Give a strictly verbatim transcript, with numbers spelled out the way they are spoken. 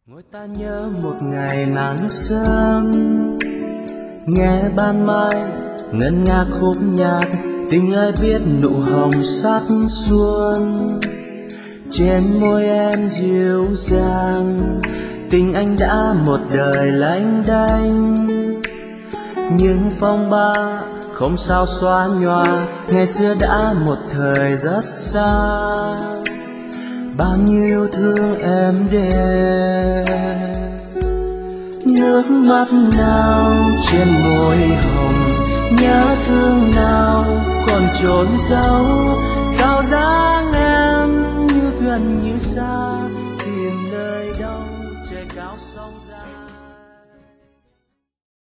Ngồi ta nhớ một ngày nắng sớm, nghe ban mai ngân nga khúc nhạc, tình ai biết nụ hồng sắc xuân. Trên môi em dịu dàng, tình anh đã một đời lênh đênh. Nhưng phong ba không sao xóa nhòa, ngày xưa đã một thời rất xa. Bao nhiêu thương em để nước mắt nào trên môi hồng, nhớ thương nào còn trốn giấu. Sao dáng